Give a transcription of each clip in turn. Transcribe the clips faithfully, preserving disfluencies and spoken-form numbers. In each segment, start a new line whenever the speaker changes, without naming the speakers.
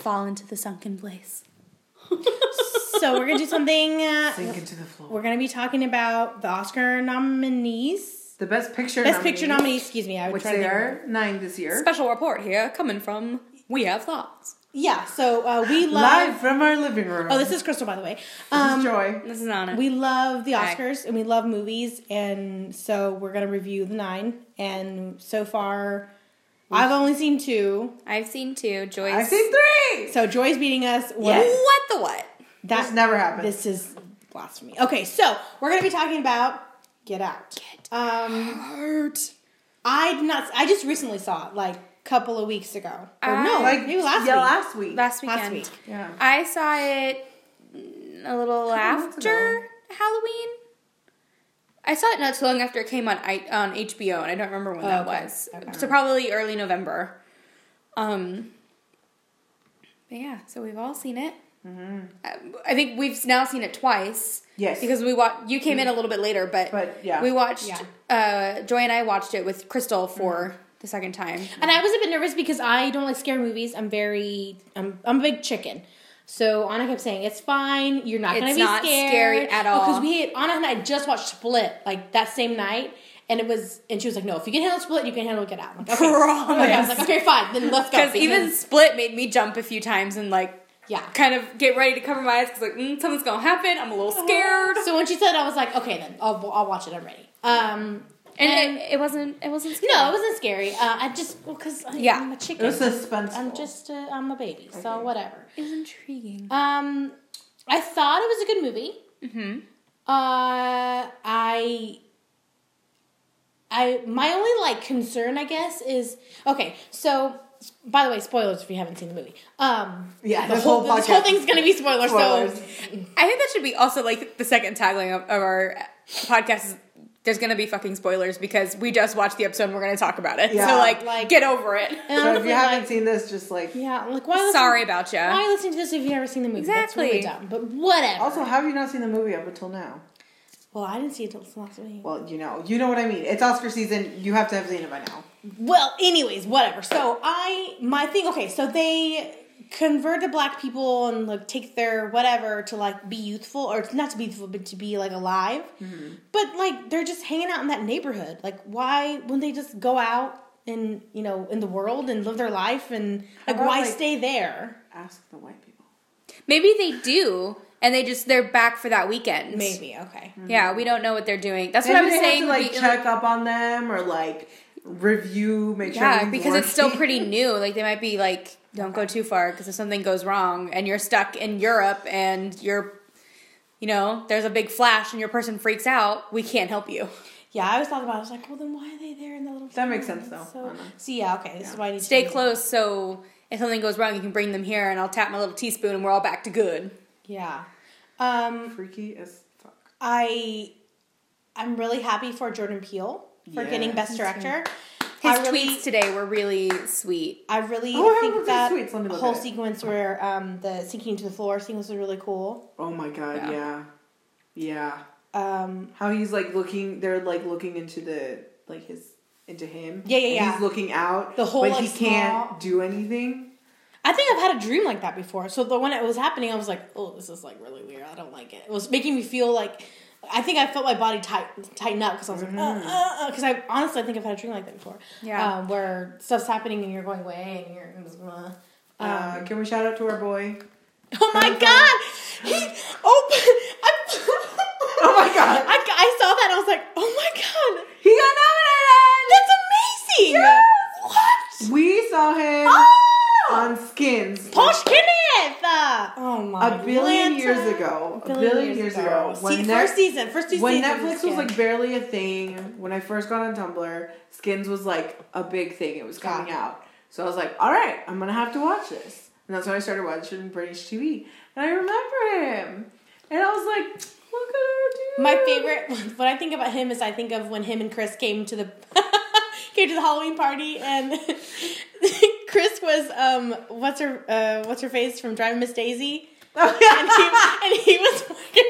fall into the sunken place.
So we're going to do something. Uh,
Sink into the floor.
We're going to be talking about the Oscar nominees.
The Best Picture
Best
nominees.
Picture nominees, excuse me. I would
Which
try to
they
think of
are nine this year.
Special report here coming from We Have Thoughts.
Yeah, so uh, we love...
Live from our living room.
Oh, this is Crystal, by the way.
This
Um,
is Joy.
This is Anna.
we love the
Hi.
Oscars, and we love movies, and so we're going to review the nine. And so far, I've only seen two.
I've seen two. Joyce.
I've seen three!
So Joy's beating us.
What the what?
That,
This never happened.
This is blasphemy. Okay, so we're going to be talking about Get Out.
Get
Um,
Hurt.
I did not... I just recently saw it, like, a couple of weeks ago. Or
I-
no,
Like,
maybe last
yeah,
week.
last week.
Last weekend.
Last week.
Yeah.
I saw it a little
months
after
ago.
Halloween. I saw it not too long after it came on I, on H B O, and I don't remember when
Oh,
that
okay.
was.
Okay.
So probably early November. Um. But yeah, so we've all seen it.
Mm-hmm.
I, I think we've now seen it twice.
Yes.
Because we watched. You came in a little bit later, but,
But, yeah.
we watched.
Yeah.
Uh, Joy and I watched it with Crystal for
Mm-hmm.
the second time.
And I was a bit nervous because I don't like scary movies. I'm very, I'm, I'm a big chicken. So Anna kept saying, it's fine. You're not going to
It's
be
not
scared.
scary at all.
Because we had, Anna and I just watched Split, like, that same night. And it was, and she was like, no, if you can handle Split, you can handle Get Out. I'm like, okay.
Promise.
Okay, I was like, okay, fine. Then let's go.
Because even Split made me jump a few times and like
yeah.
kind of get ready to cover my eyes because like mm, something's gonna happen. I'm a little scared.
So when she said, I was like, okay, then I'll, I'll watch it. I'm ready. Um,
And,
and
it, it wasn't. It wasn't scary.
no, it wasn't scary. Uh, I just, well, because
Yeah.
I'm a chicken.
It was suspenseful.
I'm just, uh, I'm a baby. So
Okay.
whatever.
It was intriguing.
Um, I thought it was a good movie.
Mm-hmm.
Uh, I, I, my only like concern, I guess, is okay. So, by the way, spoilers if you haven't seen the movie. Um,
Yeah,
the
this
whole,
whole
this whole
podcast-
thing's gonna be spoilers.
Spoilers.
So,
I think that should be also like the second tagline of, of our podcast. Is there's gonna be fucking spoilers because we just watched the episode and we're gonna talk about it.
Yeah.
So like,
Like-
get over it.
and
So if
honestly,
you haven't
like,
seen this, just like...
yeah, like why? Listen,
Sorry about you.
Why listen to this if you've never seen the movie?
Exactly.
That's really dumb. But whatever.
Also, how have you not seen the movie up until now?
well, I didn't see it until last week.
Well, you know. You know what I mean. It's Oscar season. You have to have seen it by now.
Well, anyways, whatever. So I, my thing, okay, so they convert to black people and like take their whatever to like be youthful, or not to be youthful, but to be like alive.
Mm-hmm.
But like they're just hanging out in that neighborhood. Like why wouldn't they just go out and you know in the world and live their life and like
about,
why
like-
stay there?
Ask the white people.
Maybe they do, and they just they're back for that weekend.
Maybe okay.
Yeah, we don't know what they're doing. That's
Maybe
what I was
they
saying.
have to,
would
like,
be-
check up on them or, like, review, make sure
Yeah,
everything's
because it's still
working.
pretty new. Like they might be like, don't go too far because if something goes wrong and you're stuck in Europe and you're, you know, there's a big flash and your person freaks out, we can't help you.
Yeah, I always thought about it. I was like, well, then why are they there in the little?
That makes
town?
sense, though.
So,
I know.
so yeah, okay. This is why I need to
Stay
do-
close so if something goes wrong, you can bring them here and I'll tap my little teaspoon and we're all back to good.
Yeah. Um,
Freaky as fuck.
I I'm really happy for Jordan Peele for
Yeah.
getting Best Director.
His
I really,
tweets today were really sweet.
I really
Oh, I haven't
think
looked
that
at his tweets. Let me look
whole
at it.
sequence where um, the sinking to the floor sequence was really cool.
Oh my god,
Yeah.
yeah. Yeah.
Um,
How he's like looking, they're like looking into the, like his, into him.
Yeah, yeah,
and
yeah.
He's looking out.
The whole,
but
like,
he can't
small-
do anything.
I think I've had a dream like that before. So the, when it was happening, I was like, oh, this is like really weird. I don't like it. It was making me feel like, I think I felt my body tight, tighten up because I was like,
Mm-hmm.
uh, uh, because I honestly I think I've had a dream like that before.
Yeah.
Um, where stuff's happening and you're going away and you're just, uh,
Uh,
um,
can we shout out to our boy?
oh my
Jonathan.
god! He opened.
Oh my god!
I, I saw that and I was like, oh my god!
He got nominated!
That's amazing!
Yes!
What?
We saw him
Oh!
on Skins.
Posh Kenneth! Uh, oh my
A billion
Lanta.
years ago. A billion years ago.
See,
When
first
Net-
season. First two
When
seasons.
Netflix was like barely a thing, when I first got on Tumblr, Skins was like a big thing. It was coming
Yeah.
out. So I was like, alright, I'm gonna have to watch this. And that's when I started watching British T V. And I remember him. And I was like, look at her dude.
My favorite, when I think about him is I think of when him and Chris came to the came to the Halloween party and Chris was um what's her uh what's her face from Driving Miss Daisy.
Oh,
and, he, and he was fucking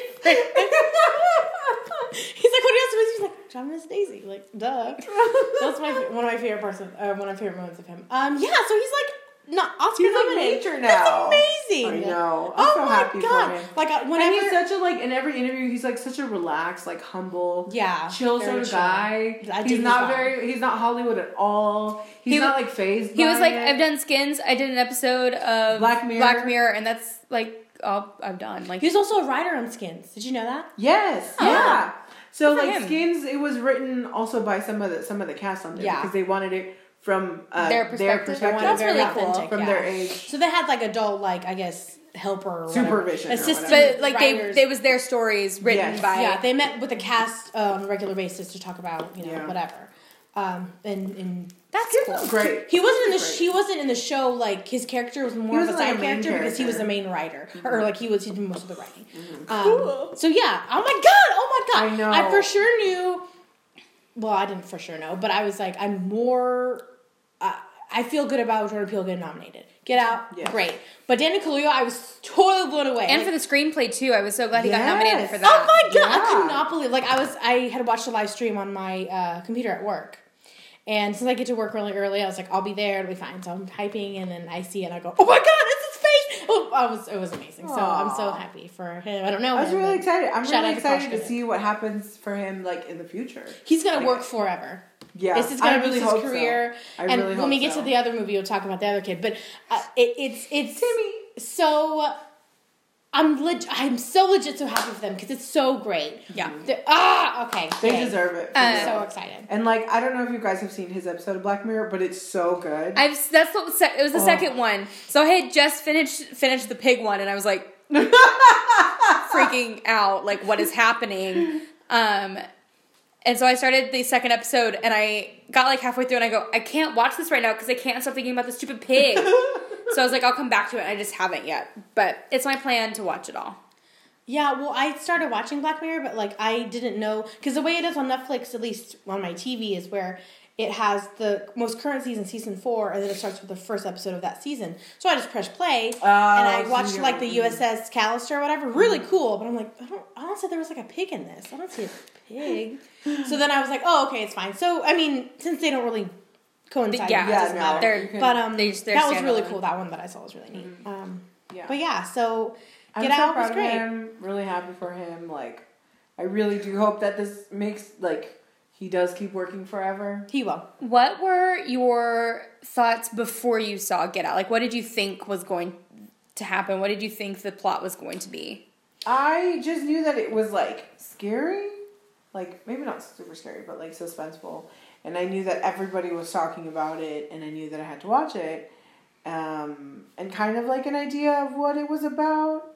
he's like, what are you supposed to do? He's like, Driving Miss Daisy. Like, duh. That's my one of my favorite parts of uh, one of my favorite moments of him. Um, yeah. So he's like not Oscar
He's like
nominated.
major now.
That's amazing.
I know. I'm
oh
so
my
happy
god!
for him.
Like uh,
And
whenever
he's such a like in every interview he's like such a relaxed, like humble,
yeah,
chill
very
sort of
chill.
guy.
I dig
He's
his
not
vibe.
very he's not Hollywood at all. He's
He
not
w-
like phased.
He was
by
like,
it.
I've done Skins. I did an episode of
Black Mirror.
Black Mirror, and that's like all I've done. Like
He was also a writer on Skins. Did you know that?
Yes,
Oh.
yeah. So
Good for
like
him.
Skins, it was written also by some of the some of the cast on there
Yeah.
because they wanted it from uh,
Their
their
perspective.
perspective,
That's
Very
really cool.
authentic,
from
yeah.
their age.
So they had like adult, like I guess helper, or whatever.
Supervision or
assistant,
whatever.
but like
writers.
they, it was their stories written
Yes.
by.
yeah, they met with the cast uh, on a regular basis to talk about you know
Yeah.
whatever. Um, and and
That's
Skins
cool.
was great.
he wasn't in the
Great.
he wasn't in the show like his character was more
He
of a
was, like,
side
a main
character, because he was the
character.
main writer or like he was he did most of the writing. Um,
Cool.
So yeah, oh my god, oh my god,
I know.
I for sure knew. Well, I didn't for sure know, but I was like, I'm more. Uh, I feel good about Jordan Peele getting nominated. Get Out,
Yes.
great. But Daniel Kaluuya, I was totally blown away.
And
Like,
for the screenplay too. I was so glad he got
Yes.
nominated for
oh
that.
my god, I
Yeah.
could not believe. Like I was, I had watched a live stream on my uh, computer at work. And since I get to work really early, I was like, I'll be there, it'll be fine. So I'm typing, and then I see it, and I go, oh my god, it's his face! Oh, I was, it was amazing. So I'm so
Aw.
happy for him. I don't know
I was
him,
really
but
excited. I'm
shout
really
out to
excited to
Koshka.
see what happens for him like in the future.
He's gonna
Like,
work forever.
Yeah,
This is
I
gonna
really
be his
hope so.
career.
I
and
really
when
hope
we get
so.
to the other movie, we'll talk about the other kid. But uh, it, it's it's
Timmy.
so. I'm leg- I'm so legit so happy for them because it's so great.
Yeah.
They're- ah, okay.
They
yay.
deserve it. for
Uh,
real.
So excited.
And like, I don't know if you guys have seen his episode of Black Mirror, but it's so good.
I've that's what was se- it was the
Oh.
second one. So I had just finished finished the pig one, and I was like freaking out, like what is happening? Um, and so I started the second episode, and I got like halfway through, and I go, I can't watch this right now because I can't stop thinking about the stupid pig. So I was like, I'll come back to it. And I just haven't yet, but it's my plan to watch it all.
Yeah, well, I started watching Black Mirror, but like I didn't know because the way it is on Netflix, at least on my T V, is where it has the most current season, season four, and then it starts with the first episode of that season. So I just pressed play
Oh,
and I
so
watched
you're-
like the U S S Callister or whatever. Really cool, but I'm like, I don't. I don't see there was like a pig in this. I don't see a pig. So then I was like, oh, okay, it's fine. So I mean, since they don't really coincide,
Yeah,
it doesn't
no,
matter.
they're-
But um,
they just- they're
that was really
standalone.
cool. That one that I saw was really neat. Um,
Yeah.
but yeah, so
I'm
Get
so
Out
proud
was
of
great.
him. Really happy for him. Like, I really do hope that this makes like he does keep working forever.
He will.
What were your thoughts before you saw Get Out? Like, what did you think was going to happen? What did you think the plot was going to be?
I just knew that it was like scary, like maybe not super scary, but like suspenseful. And I knew that everybody was talking about it, and I knew that I had to watch it, um, and kind of like an idea of what it was about.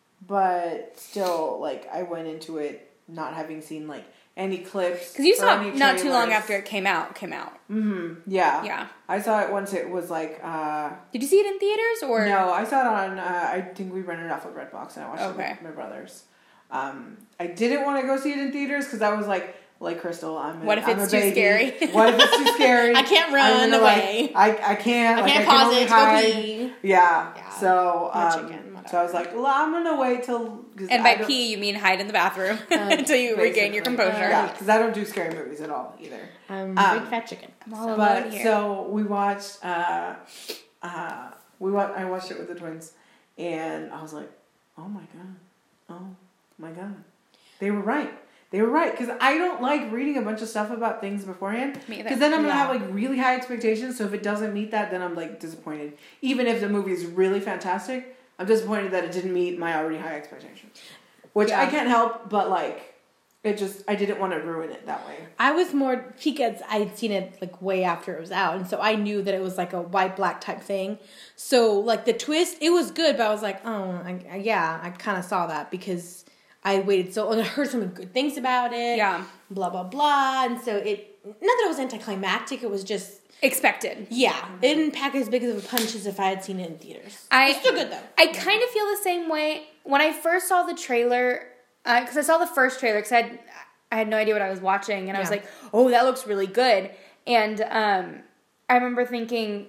But still, like I went into it not having seen like any clips.
Because you
or
saw
any
it not too long
trailers.
after it came out. Came out.
Mm-hmm. Yeah.
Yeah.
I saw it once. It was like. Uh,
Did you see it in theaters or
no, I saw it on. Uh, I think we rented it off of Redbox, and I watched
Okay.
it with my brothers. Um, I didn't want to go see it in theaters because I was like, like Crystal, I'm. A,
What if
I'm
it's
a
too
baby.
scary?
What if it's too scary?
I can't run
I'm gonna,
away.
Like, I I can't.
I
like,
can't
I
pause
only
it to go
hide.
pee.
Yeah.
Yeah.
So,
Or
um,
chicken, whatever.
so I was like, well, I'm gonna wait till. 'cause
And
I
by
don't-
pee, you mean hide in the bathroom
Uh,
until you regain your
basically.
composure.
Yeah, because I don't do scary movies at all either.
I'm
Um,
big fat chicken.
I'm all alone
But
here.
so we watched. Uh, uh, we wa- I watched it with the twins, and I was like, "Oh my god, oh my god," they were right. They were right because I don't like reading a bunch of stuff about things beforehand.
Me either.
Because then I'm gonna
Yeah.
have like really high expectations. So if it doesn't meet that, then I'm like disappointed. Even if the movie is really fantastic, I'm disappointed that it didn't meet my already high expectations. Which
Yeah.
I can't help, but like, it just I didn't want to ruin it that way.
I was more because I'd seen it like way after it was out, and so I knew that it was like a white black type thing. So like the twist, it was good, but I was like, oh, I, I, yeah, I kind of saw that because I waited so and I heard some good things about it.
Yeah.
blah blah blah, and so it not that it was anticlimactic. It was just
Expected.
yeah, it didn't pack as big of a punch as if I had seen it in theaters.
I-
It's still good though.
I kind of feel the same way when I first saw the trailer, because I saw the first trailer because I had, I had no idea what I was watching, and I was
Yeah.
like, oh, that looks really good. And um, I remember thinking,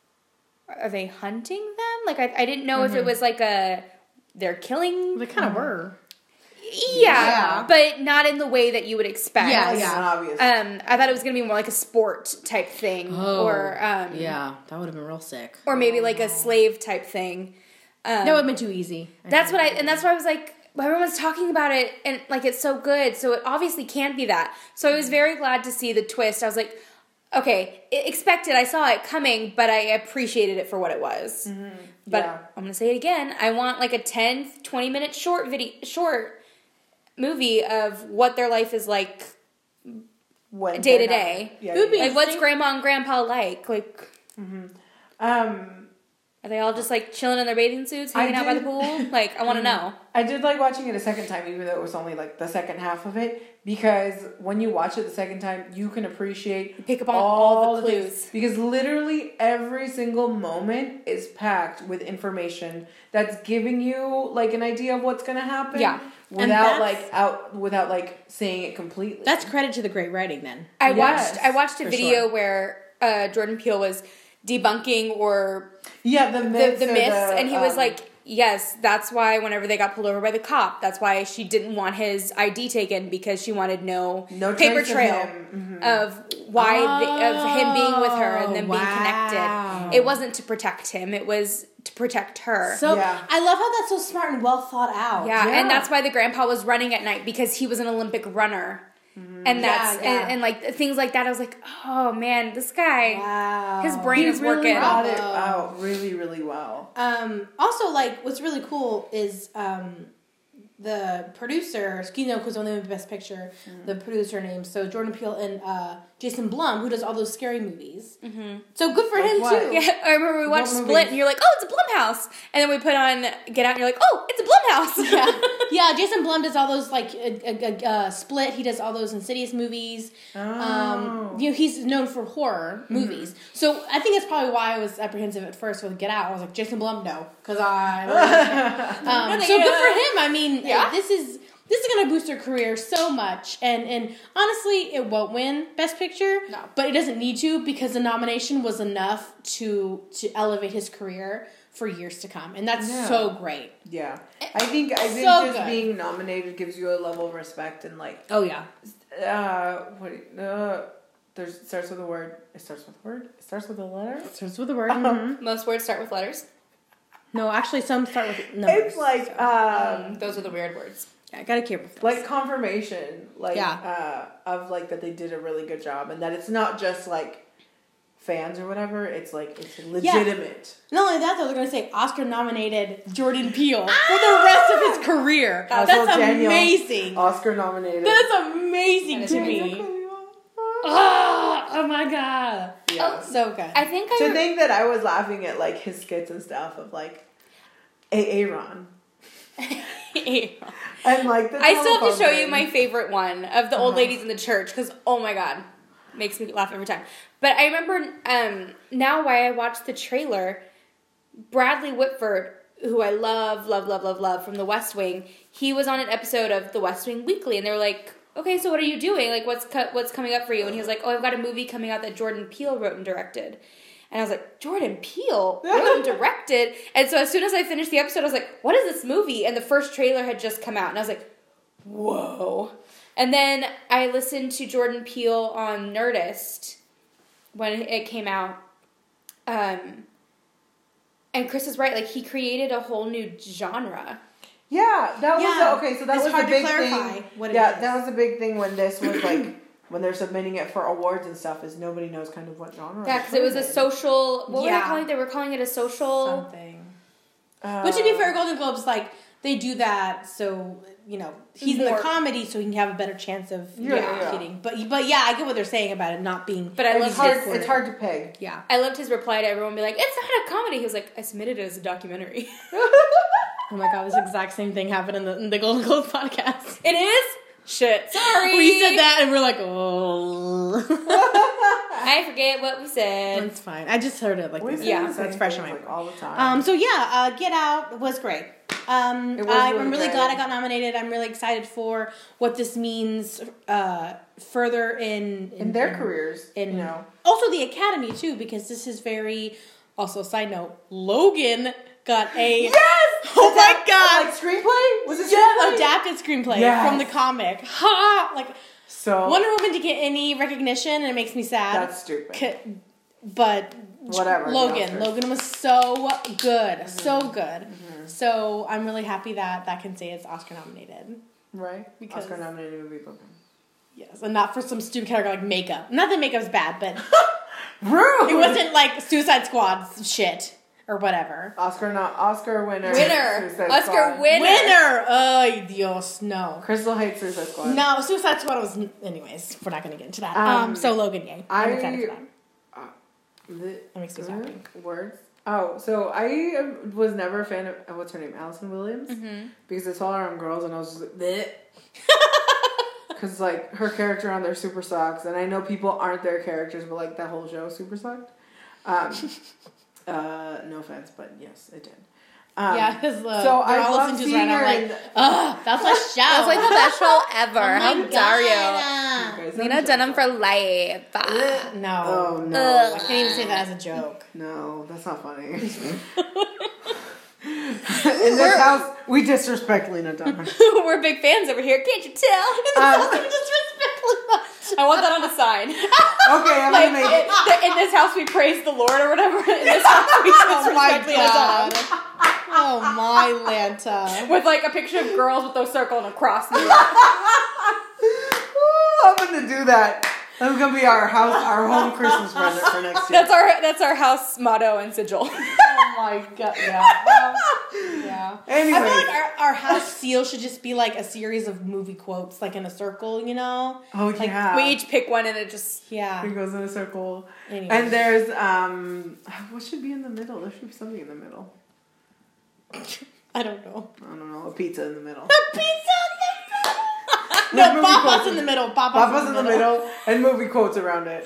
are they hunting them? Like, I, I didn't know if it was like a, they're killing.
They kind of were.
Yeah,
Yeah.
but not in the way that you would expect.
Yeah,
Like,
yeah.
not obvious.
Um, I thought it was gonna be more like a sport type thing, or um,
yeah, that would have been real sick.
or maybe like a slave type thing. Um,
That would have been too easy. I
That's
think.
what I, and that's why I was like, well, everyone's talking about it, and like it's so good, so it obviously can't be that. So I was very glad to see the twist. I was like, okay, it, expected. I saw it coming, but I appreciated it for what it was.
Mm-hmm.
But
Yeah.
I'm gonna say it again. I want like a ten, twenty minute short video, short movie of what their life is like
When
day to
they're not-
day.
Yeah,
It would be
yeah,
Like, what's grandma and grandpa like? Like,
yeah. Um,
are they all just like chilling in their bathing suits,
I
hanging out by the
did-
pool? Like, I want to know.
I did like watching it a second time, even though it was only like the second half of it, because when you watch it the second time, you can appreciate
Pick up on all the
things.
clues.
Because literally every single moment is packed with information that's giving you like an idea of what's gonna happen.
Yeah.
Without
that's-
like out without like saying it completely.
That's credit to the great writing, then.
I
Yes,
watched. I watched a
for
video
sure.
where uh, Jordan Peele was debunking or
yeah, the
the,
myths,
the
or
myths,
the,
and he was
um,
like, "Yes, that's why whenever they got pulled over by the cop, that's why she didn't want his I D taken because she wanted no,
no
paper
trace of
trail
him. Mhm.
of why the, of him being with her and them being
Oh, wow.
connected. It wasn't to protect him; it was to protect her."
So
Yeah.
I love how that's so smart and well thought out.
Yeah,
Yeah.
and that's why the grandpa was running at night because he was an Olympic runner. And that's
Yeah, yeah.
And, and like things like that. I was like, oh man, this guy,
Wow.
his brain
He
is
really
working.
brought it
Bravo.
out really, really well.
Um, also, like, what's really cool is um, the producer, you know, because only the Best Picture, the producer name. So Jordan Peele and uh, Jason Blum, who does all those scary movies. Mm-hmm. So good for
Like
him
what?
too.
Yeah, I remember we watched
What
Split,
movies?
and you're like, oh, it's a Blumhouse, and then we put on Get Out, and you're like, oh, it's a Blumhouse.
yeah, yeah. Jason Blum does all those like uh, uh, uh, Split. He does all those Insidious movies.
Oh.
Um, you know, he's known for horror movies. So I think that's probably why I was apprehensive at first with Get Out. I was like, Jason Blum, no, because I. um, so good for him. I mean,
Yeah.
this is this is going to boost her career so much, and and honestly, it won't win Best Picture.
No.
But it doesn't need to because the nomination was enough to to elevate his career for years to come, and that's
Yeah.
so great.
Yeah, I think I think
So
just
good.
being nominated gives you a level of respect and like
Oh yeah.
uh what uh there's it starts with a word. It starts with a word. It starts with a letter.
Starts with a word. mhm.
Most words start with letters.
No, actually, some start with numbers.
It's like
so.
um
Um, those are the weird words.
Yeah, I gotta care about this.
like confirmation like
Yeah.
uh of like that they did a really good job and that it's not just like fans or whatever. It's like it's legitimate.
Not only that, though, they're gonna say Oscar nominated Jordan Peele for the rest of his career.
Also
That's
Daniel,
amazing.
Oscar nominated.
That's amazing
That is
to
amazing.
me. Oh, oh my god.
Yeah.
Oh, so good.
I think I.
To think that I was laughing at like his skits and stuff of like Aaron and like the
I still have to
telephone
show you
thing.
my favorite one of the old
Uh-huh.
ladies in the church because oh my god, makes me laugh every time. But I remember um, now why I watched the trailer. Bradley Whitford, who I love, love, love, love, love from The West Wing, he was on an episode of The West Wing Weekly, and they were like, "Okay, so what are you doing? Like, what's co- what's coming up for you?" And he was like, "Oh, I've got a movie coming out that Jordan Peele wrote and directed." And I was like, Jordan Peele wrote and directed. And so as soon as I finished the episode, I was like, what is this movie? And the first trailer had just come out. And I was like, whoa. And then I listened to Jordan Peele on Nerdist when it came out. Um, and Chris is right. Like, he created a whole new genre.
Yeah, that was
Yeah.
the, okay. So that
It's
was
hard
the
to
big
clarify
thing.
what it
yeah,
is.
that was the big thing when this was like when they're submitting it for awards and stuff. Is nobody knows kind of what genre.
Yeah, because it was a
it's in.
social... What were
Yeah.
they calling it? They were calling it a social...
Something.
Uh,
But to be fair, Golden Globes, like, they do that so, you know, he's in
More-
the comedy so he can have a better chance of
Yeah,
yeah,
yeah.
getting. But, but yeah, I get what they're saying about it not being.
But I
it's
loved
hard.
his...
It's hard to peg.
Yeah.
I loved his reply to everyone be like, it's not a comedy. He was like, I submitted it as a documentary.
Oh my god, this exact same thing happened in the, in the Golden Globes podcast.
It is? Shit. Sorry.
We said that and we're like, oh.
I forget what we said.
It's fine. I just heard it like
We
this.
say
Yeah,
the
so it's
same
fresh in
things,
my
like,
mind.
all the time.
Um, so yeah, uh, Get Out was great. Um,
It was
I'm
really
really
good.
glad I got nominated. I'm really excited for what this means uh, further in,
in their careers,
in
you know.
also the Academy too, because this is very. Also, side note: Logan got a
Yes,
Oh my god!
Like screenplay? Was it
Yeah,
screenplay?
adapted screenplay
Yes.
from the comic. Ha! Like
So
Wonder Woman didn't get any recognition, and it makes me sad.
that's stupid.
C- but
Whatever. the
Logan,
Oscars.
Logan was so good,
Mm-hmm.
so good. So I'm really happy that that can say it's Oscar nominated.
Right?
Because-
Oscar nominated movie Logan.
Yes, and not for some stupid category like makeup. Not that makeup's bad, but
Rude.
it wasn't like Suicide Squad's shit or whatever.
Oscar not Oscar winner.
Winner.
Suicide
Oscar
Squad.
winner.
Winner! Ay, Dios, no.
Crystal hates Suicide Squad.
No, Suicide Squad was. Anyways, we're not going to get into that. Um,
Um,
so Logan, yay! I'm
I-
excited for that.
The,
That makes me so
uh,
happy.
Words. Oh, so I um, was never a fan of uh, what's her name, Allison Williams,
Mm-hmm.
because I saw her on Girls and I was just like, bleh. Because like her character on there super sucks, and I know people aren't their characters, but like that whole show super sucked. Um, uh, no offense, but yes, it did. Um,
Yeah, because uh,
so
so
I
I
love
listening to
seeing
this right
her
now.
in-
Like, ugh, that's my show.
That's like the best show ever.
Oh my
How
God.
dare you?
You guys
Lena
don't-
Dunham for life.
No,
Oh no,
Ugh.
I can't even say that as a joke.
no, that's not funny. In this house, we disrespect Lena Dunham.
We're big fans over here. Can't you tell?
Um,
I want that on a sign.
Okay, I'm
Like,
gonna make
in, the- in this house we praise the Lord or whatever. In this house we
Oh my
disrespect Lena
god.
Dunham.
Oh my Lanta.
With like a picture of girls with those circle and a cross. in the middle.
Ooh, I'm gonna do that. That's gonna be our house, our home Christmas present for next year.
That's our that's our house motto and sigil.
Oh my god. Yeah. Well, yeah.
Anyway,
I feel like our, our house seal should just be like a series of movie quotes, like in a circle, you know?
oh yeah,
We each pick one and it just
Yeah.
it goes in a circle,
Anyway.
and there's um, what should be in the middle? There should be something in the middle.
I don't know.
I don't know, a pizza in the middle.
Pizza in the middle.
With
No,
movie
Papa's
quotes
in the middle. Papa's,
Papa's in the middle, and movie quotes around it.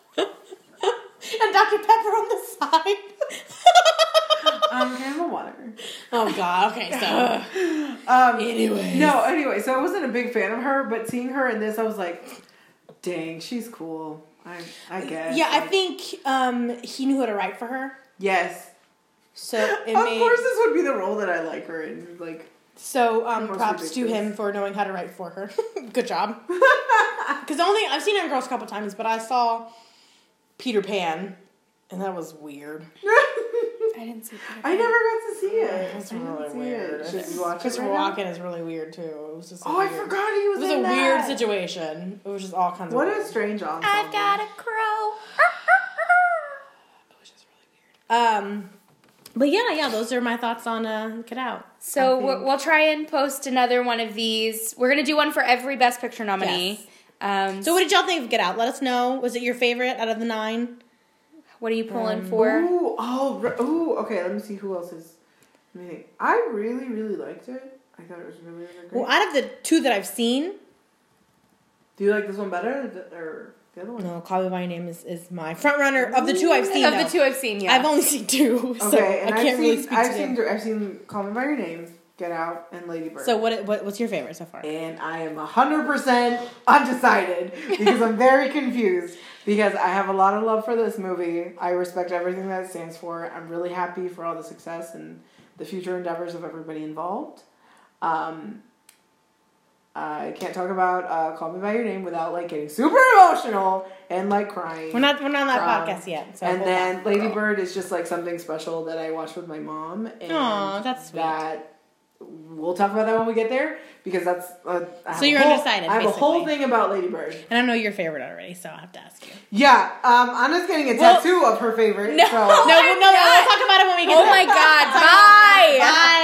And Doctor Pepper on the side.
Um, can I have a water?
Oh god, okay, so
Um,
anyways.
no, anyway, so I wasn't a big fan of her, but seeing her in this, I was like, dang, she's cool. I, I guess.
Yeah, I
Like,
think um he knew how to write for her.
yes.
So it
Of
made
course, this would be the role that I like her in. Like,
so um
Most
props to
ridiculous.
him for knowing how to write for her. Good job. Because the only I've seen her in Girls a couple times, but I saw Peter Pan, and that was weird.
I didn't see that.
I never got to see it.
It's
I didn't
really
see
weird.
It. Should we watch it
Christopher
right now?
Walken is really weird too. It was just. a
Oh, I
weird-
forgot he was
It was
in
a
that.
weird situation. It was just all kinds
What
of.
a
weird.
strange ensemble.
I've got a crow.
It was just really weird. Um, but yeah, yeah, those are my thoughts on uh, Get Out.
So
I
we'll,
think-
we'll try and post another one of these. We're gonna do one for every Best Picture nominee. Um,
So what did y'all think of Get Out? Let us know. Was it your favorite out of the nine?
what are you pulling
Um,
for?
Ooh, oh, re- ooh. Okay, let me see who else is. Let me think. I really, really liked it. I thought it was really, really great.
Well, out of the two that I've seen,
Do you like this one better or the, or the other one?
no, Call Me by Your Name is, is my front runner of the two I've seen.
Of
though.
the two I've seen, yeah.
I've only seen two, so
Okay,
I
and
can't
I've
really
seen,
speak
I've
to
seen,
them.
I've seen Call Me by Your Name, Get Out, and Lady Bird.
So what, what what's your favorite so far?
And I am one hundred percent undecided because I'm very confused because I have a lot of love for this movie. I respect everything that it stands for. I'm really happy for all the success and the future endeavors of everybody involved. Um, I can't talk about uh, Call Me by Your Name without like getting super emotional and like crying.
We're not we're not on that
Um,
podcast yet. So
and
hold
then
on.
Lady Bird is just like something special that I watched with my mom. And
Aw, that's sweet.
That we'll talk about that when we get there because that's. Uh, I have
So
a
you're
whole-
undecided,
I have a whole
basically.
thing about Lady Bird.
and I know your favorite already, so I'll have to ask you.
Yeah, um, Anna's getting a
Well-
tattoo of her favorite.
No.
So.
No,
I'm
no,
not.
we'll talk about it when we get
Oh
there.
my god, bye!
Bye.